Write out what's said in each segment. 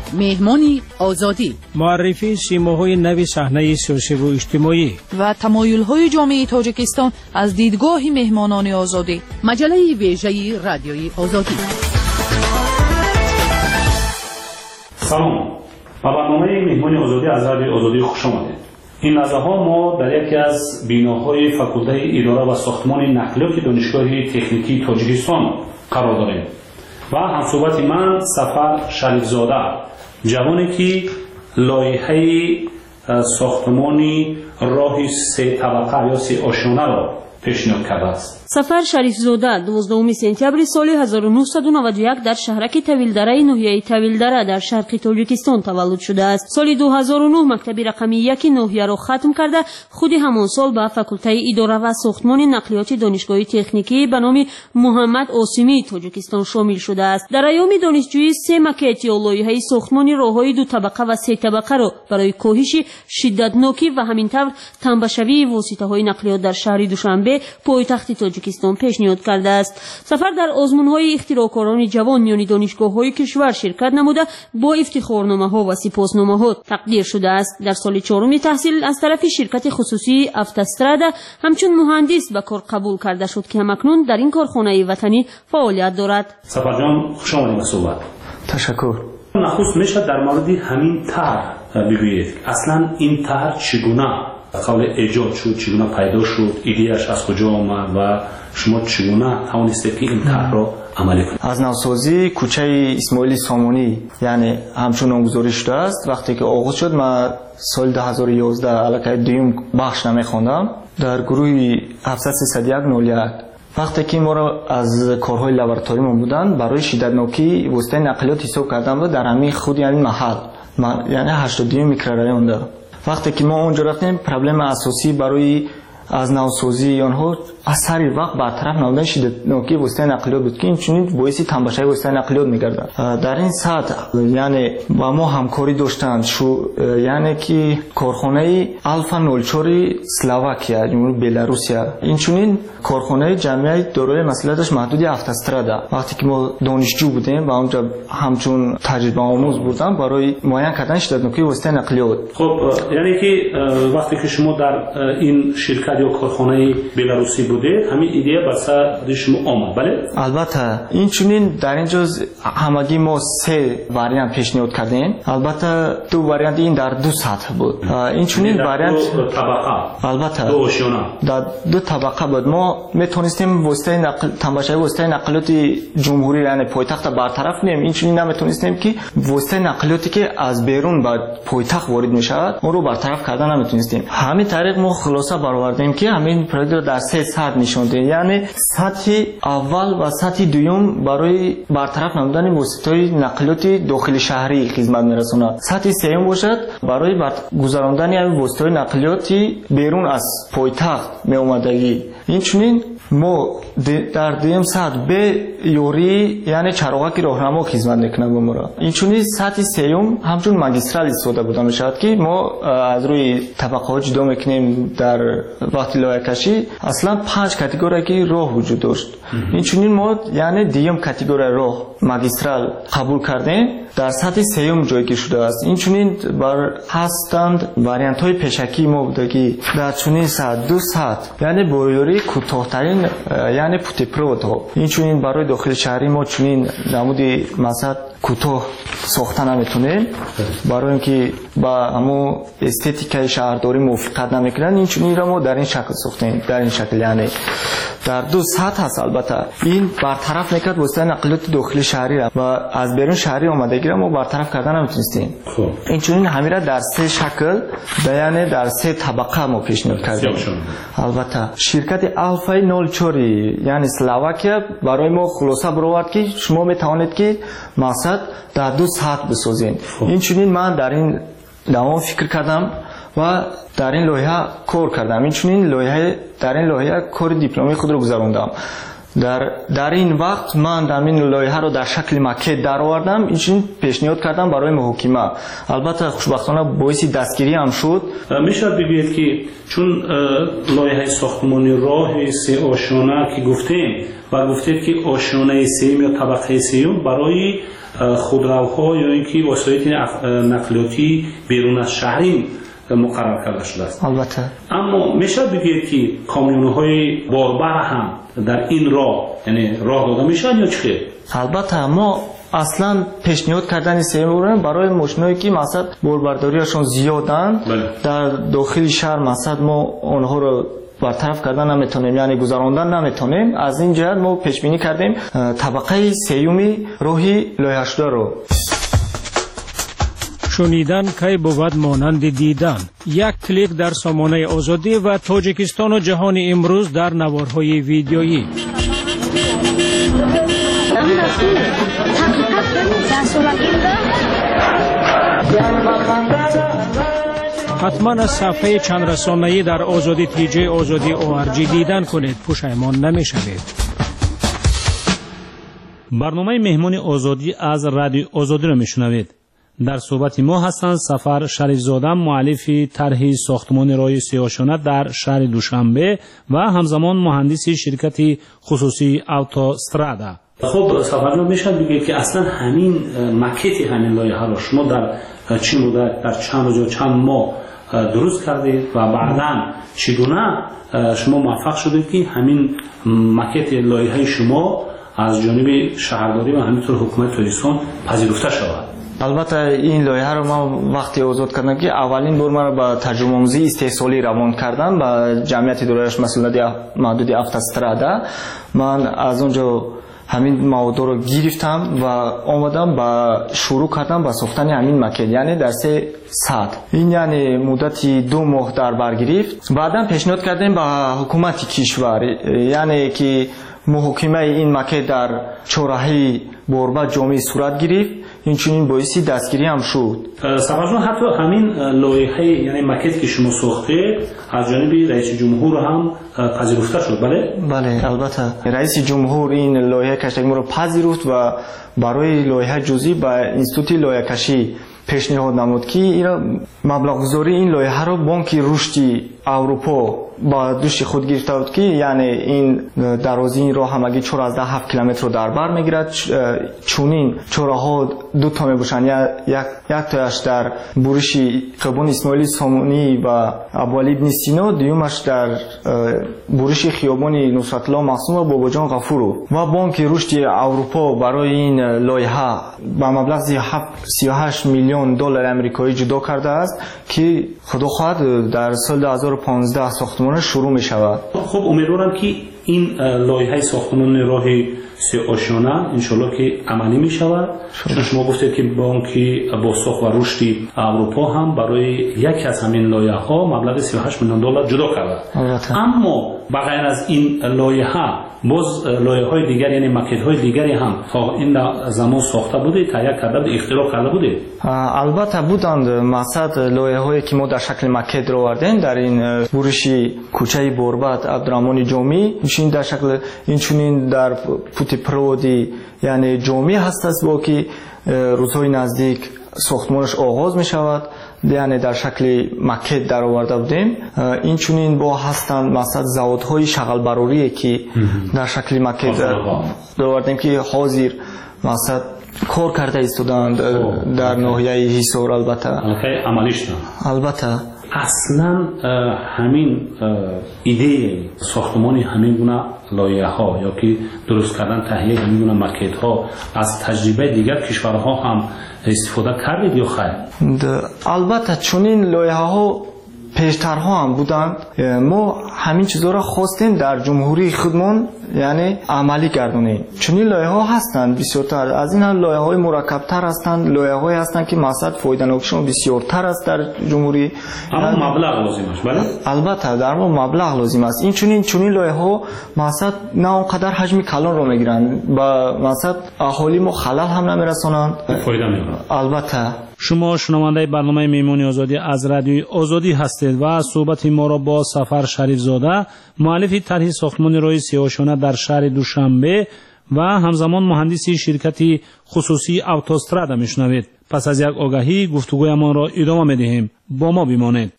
مهمانی آزادی، معرفی سیماهای نوی صحنه سیاسی و اجتماعی و تمایل‌های جامعه تاجیکستان از دیدگاه مهمانان آزادی. مجله ویژه رادیوی آزادی. سلام، با برنامه مهمانی آزادی از رادیوی آزادی خوش آمدید. این لحظه ها ما در یکی از بیناهای فاکولته اداره و ساختمان نقلیات دانشگاه تکنیکی تاجیکستان قرار داریم و همصحبت من سفر شریفزاده، جوانی که لایحه ساختمانی راه 3 طبقه یا 3 آشیانه را پیشنهاد کرده است. سفر شریفزاده 12 سپتامبر سال 1991 در شهرک طویلدره ناحیه طویلدره در شرق تاجیکستان تولد شده است. سال 2009 مکتب رقم 1 ناحیه را ختم کرده خود همان سال به فاکولته اداره و ساختمان نقلیات دانشگاه تکنیکی به نام محمد عاصمی تاجیکستان شامل شده است. در ایام دانشجویی 3 مکت یا لایحه ساختمان راههای 2 طبقه و 3 طبقه را برای کاهش شدتناکی و همینطور تنبشوی واسطه‌های نقلیات در شهر دوشنبه پایتخت تاجیکستان پیشنهاد کرده است. سفر در آزمون‌های اختراعکاران جوان میان دانشگاه‌های کشور شرکت نموده با افتخارنامه‌ها و سپاسنامه‌ها تقدیر شده است. در سال 4 تحصیل از طرف شرکت خصوصی افتاسترادا همچون مهندس به کار قبول کرده شد که همکنون در این کارخانه وطنی فعالیت دارد. سفر جان خوش آمدید به صحبت. تشکر. نخست میشه در مورد همین طرح بگویید. اصلا این طرح چگونه قبل ایجاد شد، چگونه پیدا شد، ایده‌اش از کجا آمد و شما چگونه توانستید که این طرح را عملی کنید؟ از نوسازی کوچه اسماعیل سامونی یعنی همچون نامگذاری شده است. وقتی که آغاز شد من سال 2011 علاقه دوم بخش نمیخوندم در گروه 731 وقتی که ما را از کارهای لابراتوری ما بودن برای شدتناکی واسطه نقلیات حساب کردن و در همین خود یعنی محل یعنی 82 میکرورایون داره. وقتی که ما اونجا رفتیم پرابلم اساسی برای از نوسازی آنها از سر وقت برطرف نبودن شدتناکی واسطه نقلیات بود که این چنین باعث تنبشوی واسطه نقلیات می‌گردد. در این سطح یعنی با ما همکاری داشتند یعنی که کارخانه آلفا 04 اسلواکیا جمهوری بلاروسیا این چنین کارخانه جمعیت دارای مسئولیتش محدود افتاسترادا. وقتی که ما دانشجو بودیم و اونجا همچون تجربه آموز بودم برای معاین کردن شدتناکی واسطه نقلیات. خب یعنی که وقتی که شما در این شرکت یا کارخانه بلاروسی بوده همین ایده بر سر شما آمد؟ بله البته این چنین در اینجا همگی ما 3 واریانت پیشنهاد کردیم. البته 2 واریانت این در 2 سطح بود. این چنین واریانت طبقه البته 2 آشیانه در 2 طبقه بود. ما میتونستیم واسطه تنبشوی واسطه نقلیات جمهوری یعنی پایتخت برطرف کنیم. این چنین نمیتونستیم که واسطه نقلیاتی که از بیرون به پایتخت وارد میشود اون رو برطرف کردن نمیتونستیم. همین طریق ما خلاصه برآوردیم که همین پروژه رو در 3 سطح نشوندیم یعنی سطح اول و سطح دوم برای برطرف نمودن واسطه‌های نقلیات داخل شهری خدمت میرسونه. سطح سوم باشد برای گذراندن واسطه‌های نقلیاتی بیرون از پایتخت می اومدگی. این چنین ما در دوم سطح به یوری یعنی چراغک راهنما خدمت میکنه به ما. این چنین سطح سوم همچون ماگیسترال استفاده بوده میشود که ما از روی طبقه ها جدا میکنیم. در وقتی لایحه کشی اصلا 5 کاتگوری که راه وجود داشت. این چنین ما یعنی دوم کاتگوری راه ماگیسترال قبول کردیم در سطح سوم جایگیر شده است. این چنین بر هستند واریانت های پیشکی ما بوده که در چنین سطح 2 سطح یعنی با یوری کوتاه‌ترین یعنی پوتپرود ها. این چنین برای داخل شهری ما چنین نمودی مثلا کوتاه ساختن نمیتونیم برای اینکه با همون استتیکای شهرداری موافقت نمیکنن. این چنین را ما در این شکل ساختیم. در این شکل یعنی در 2 سطح هست. البته این برطرف نکرد واسطه نقلیات داخل شهری را و از بیرون شهری آمدگی را ما برطرف کردن نمیتونستیم. این چنین همین را در 3 شکل یعنی در 3 طبقه ما پیشنهاد کردیم. البته شرکت آلفا 04 یعنی اسلواکیا برای ما خلاصه برآورد که شما میتوانید که مقصد در 2 سطح بسازین. این چنین من در این دوام فکر کردم و در این لایحه کار کردم. این چنین لایحه در این لایحه کار دیپلمی خود رو گذراندم. در این وقت من این لایحه رو در شکل مکت در آوردم، این پیشنهاد کردم برای محاکمه. البته خوشبختانه باعث دستگیری هم شد. میشه بگید که چون لایحه ساختمانی راه سه آشانه که گفتیم و گفتید که آشانه سوم یا طبقه سوم برای خودروها یا اینکه وسایل نقلیاتی بیرون از شهری مقرر کرده شده است. البته اما میشه بگید که کامیون‌های باربر هم در این راه یعنی راه داده میشن یا چه؟ البته ما اصلا پیشنهاد کردن سوم برای ماشینایی که مثلا باربرداریشون زیادن در داخل شهر مثلا ما آنها رو برطرف کردن نمیتونیم، یعنی گذراندن نمیتونیم. از این جهت ما پیش بینی کردیم طبقه سومی راهی لایحه شده رو. شنیدن کی بود مانند دیدن. یک کلیک در سامانه آزادی و تاجیکستان و جهان امروز در نوارهای ویدیویی. حتما از صفحه چند رسانه‌ای در آزادی تیجی آزادی ORG دیدن کنید، پشیمان نمی‌شوید. برنامه مهمان آزادی از رادیو آزادی را میشنوید. در صحبت ما هستند سفر شریفزاده، مؤلف طرح ساختمان راه سه آشانه در شهر دوشنبه و همزمان مهندس شرکت خصوصی اوتوسترادا. خب سفر میشه بگید که اصلا همین مکت همین لایحه را شما در چه مدت، در چند روز یا چند ماه درست کردید و بعداً چگونه شما موفق شدید که همین مکت لایحه شما از جانب شهرداری و همینطور حکومت تاجیکستان پذیرفته شود؟ البته این لایحه رو ما وقتی آزاد کردم که اولین بار ما رو به ترجمه آموزی استحصالی روان کردم به جمعیت دارایش مسئولیت محدود اوتوسترادا. من از اونجا همین مواد رو گرفتم و آمدم و شروع کردم به ساختن همین مکت، یعنی در 3 ساعت. این یعنی مدتی 2 ماه در بر گرفت. بعدا پیشنهاد کردیم به حکومت کشور، یعنی که محاکمه این مکت در چهارراهی باربر جامع صورت گرفت. این چنین باعث دستگیری هم شد. سفرجان حتی همین لایحه یعنی مکت که شما ساخته از جانب رئیس جمهور هم پذیرفته شد؟ بله البته رئیس جمهور این لایحه کشی ما رو پذیرفت و برای لایحه جزئی به انستیتوت لایحه کشی پیشنهاد نمود که اینا مبلغ گذاری این لایحه رو بانک رشد اروپا با دوش خود گرفته بود که یعنی این درازی این راه همگی 14 کیلومتر رو در بر میگیرد. چونین چراها 2 تا میباشن، یک تایش در برش خیابان اسماعیل سامونی و ابوعلی ابن سینا، دیومش در برش خیابان نصرت الله معصوم و باباجان غفورو. و بانک رشد اروپا برای این لایحه با مبلغ 38 میلیون دلار آمریکایی جدا کرده است که خدا خواهد در سال 2015 ساختمان شروع می شود. خب امیدوارم که این لایحه ساختمان راه سه آشانه انشالله که عملی می شود. شما گفتید که بانک بازساخت و رشد اروپا هم برای یکی از همین لایحه ها مبلغ 38 میلیون دلار جدا کرده. اما بغیر از این لایحه باز لایحه های دیگر یعنی مکت های دیگری هم تا این زمان ساخته بوده، تهیه کرده بوده، اختراع کرده بوده؟ البته بودند. مقصد لایحه هایی که ما در شکل مکت رو آوردیم در این برش کوچه بوربت عبدالرحمن جامی، این در شکل این چنین در پوت پرودی یعنی جامی هست است با که روزهای نزدیک ساختمانش آغاز می شود، یعنی در شکل مکت در آورده بودیم. این چنین با هستند مثلا زوادهای شغل براری که در شکل مکت در آوردیم که حاضر مثلا کار کرده ایستادند در ناحیه حصار. البته عملیش البته اصلا همین ایده ساختمان همین گونه لایحه ها یا که درست کردن تهیه همین گونه مکت ها از تجربه دیگر کشورها هم استفاده کردید یا خیر؟ البته چنین لایحه ها پیشترها هم بودند. ما همین چیزا را خواستیم در جمهوری خودمون یعنی عملی گردونیم. چنین لایحه ها هستند بسیارتر از این. لایحه های مرکبتر هستند، لایحه های هستند که مقصد فایده ناکشون بسیارتر است در جمهوری. اما مبلغ لازم است. بله البته در ما مبلغ لازم است. این چنین لایحه ها مقصد نه اونقدر حجم کلان رو میگیرند و مقصد اهالی ما خلل هم نمیرسانند، فایده میگیرند. البته شما شنونده برنامه مهمانی آزادی از رادیو آزادی هستید و صحبت ما را با سفر شریفزاده، مؤلف طرح ساختمان راه سه آشانه در شهر دوشنبه و همزمان مهندسی شرکت خصوصی اوتوسترادا میشنوید. پس از یک آگاهی گفتگویمان را ادامه میدهیم. با ما بمانید.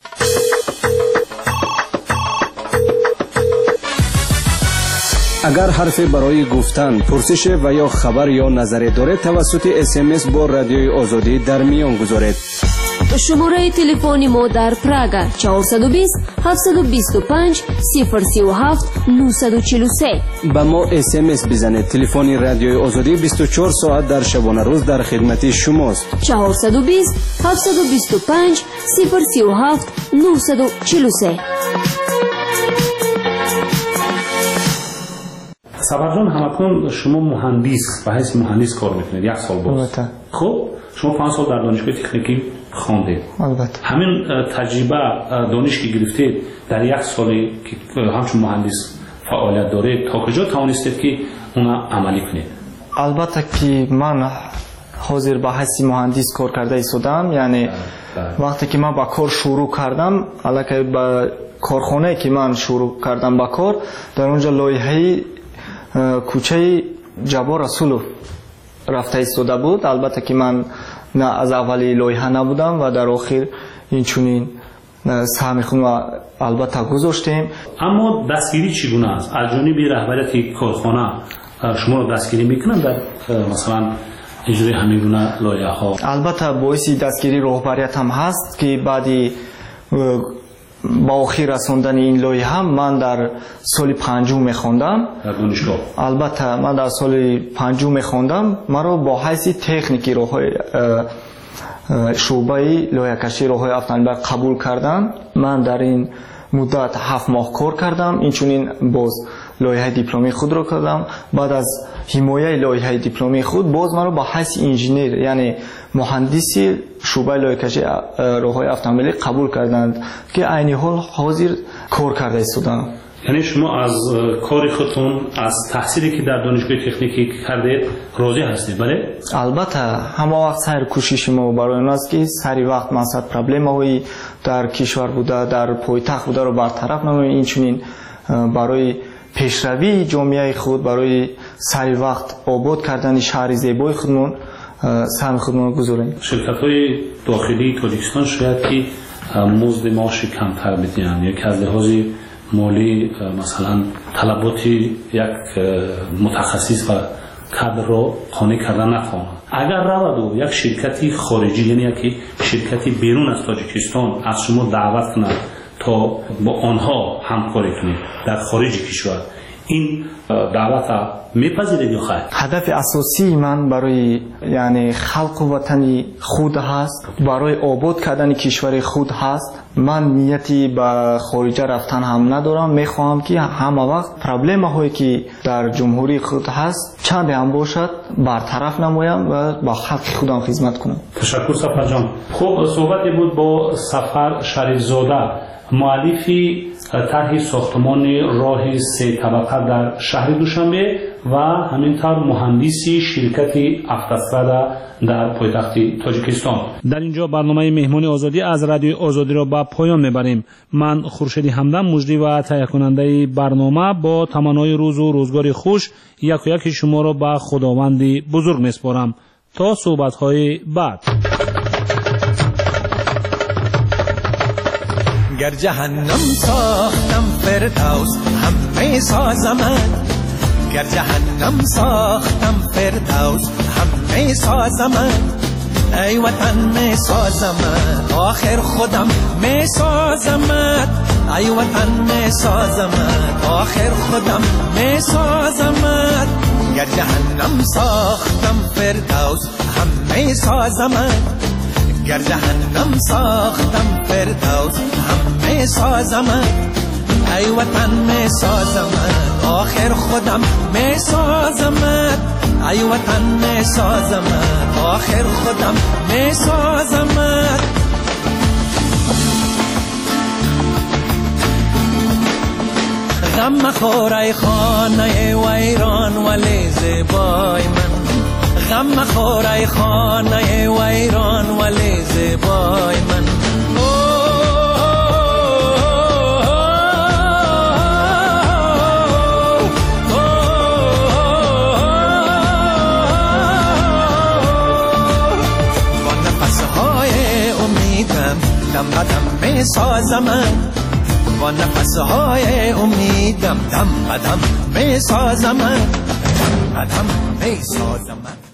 اگر حرفی برای گفتن، پرسش و یا خبر یا نظری دارید توسط SMS با رادیوی آزادی در میان گذارید. شماره تلفن ما در پراگ 420 725 037 943. با ما SMS بزنید. تلفن رادیوی آزادی 24 ساعت در شبانه روز در خدمت شماست. 420 725 037 943. صبر جان، همکنون شما مهندس به حیث مهندس کار میکنید 1 سال باز. خب شما 5 سال در دانشگاه تکنیکی خواندید. البته همین تجربه دانش که گرفتید در 1 سالی که همچون مهندس فعالیت دارید تا کجا توانستید که اونا عملی کنید؟ البته که من حاضر به حیث مهندس کار کرده ایستادم، یعنی وقتی که من با کار شروع کردم، البته با کارخانه که من شروع کردم با کار، در اونجا لایحه کوچه جبار رسولو رفته ایستاده بود. البته که من نه از اولی لایحه نبودم و در آخر این چونین سهم خود و البته گذاشتیم. اما دستگیری چگونه است؟ از جانب رهبریت کارخانه شما رو دستگیری میکنن در مثلا اجرای همین گونه لایحه ها؟ البته باعث دستگیری رهبریت هم هست که بعدی با آخر رساندن این لایحه من در سال 5 میخوندم در دانشگاه. البته من در سال 5 میخوندم. مرا با حیث تکنیکی راههای شعبه لایحه‌کشی راههای افغانستان قبول کردن. من در این مدت 7 ماه کار کردم. اینچنین باز لایحه دیپلمی خود را کردم. بعد از حمایت لایحه دیپلمی خود باز مرا با حیث انجینیر یعنی مهندسی شعبه لایحه‌کشی راههای اتومبیلی قبول کردند که عین حال حاضر کار کرده ایستادم. یعنی شما از کار خودتون، از تحصیلی که در دانشگاه تکنیکی کردید راضی هستید؟ بله؟ البته همه وقت سر کوشش ما برای اون است که سری وقت مسئله پرابلم‌های در کشور بوده، در پایتخت بوده رو برطرف نماییم. این چنین برای پیشروی جامعه خود، برای سری وقت آباد کردن شهر زیبای خودمون سهم خودمون گذاریم. شرکت‌های داخلی تاجیکستان شاید که مزد معاش کمتر بدهند یا که از لحاظ مالی مثلا طلبات یک متخصص و کادر را قانع کردن نخواهند. اگر رود و یک شرکتی خارجی یعنی یک شرکتی بیرون از تاجیکستان از شما دعوت کند تا با آنها همکاری کنید در خارج کشور، این دعوت میپذیرید یا خیر؟ هدف اساسی من برای یعنی خلق وطنی خود هست، برای آباد کردن کشور خود هست. من نیتی به خارج رفتن هم ندارم. میخواهم که همه وقت پرابلم هایی که در جمهوری خود هست چند هم باشد برطرف نمایم و با خلق خودم خدمت کنم. تشکر سفر جان. خب صحبتی بود با سفر شریفزاده، مؤلفی طرح ساختمان راه 3 طبقه در شهر دوشنبه و همینطور مهندسی شرکت اوتوسترادا در پایتخت تاجیکستان. در اینجا برنامه مهمانی آزادی از رادیو آزادی را به پایان میبریم. من خورشید همدم مجری و تهیه کننده برنامه با تمنای روز و روزگار خوش یک و یک شما را به خداوند بزرگ میسپارم. تا صحبت‌های بعد. گر جهنم ساختم فردوس همه سازمت، گر جهنم ساختم فردوس همه سازمت، ای وطن می سازمت آخر خودم می سازمت، ای وطن می سازمت آخر خودم می سازمت، گر جهنم ساختم فردوس همه سازمت، گر جهنم ساختم فردوس همه سازمت، ای وطن می سازمت آخر خودم می سازمت، ای وطن می سازمت آخر خودم می سازمت. غم مخور ای خانه ویران ولی زیبای من، غم مخور ای خانه ویران ولی زیبای من، دم بدم می سازم با نفسهای امیدم دم بدم می سازم دم بدم می سازم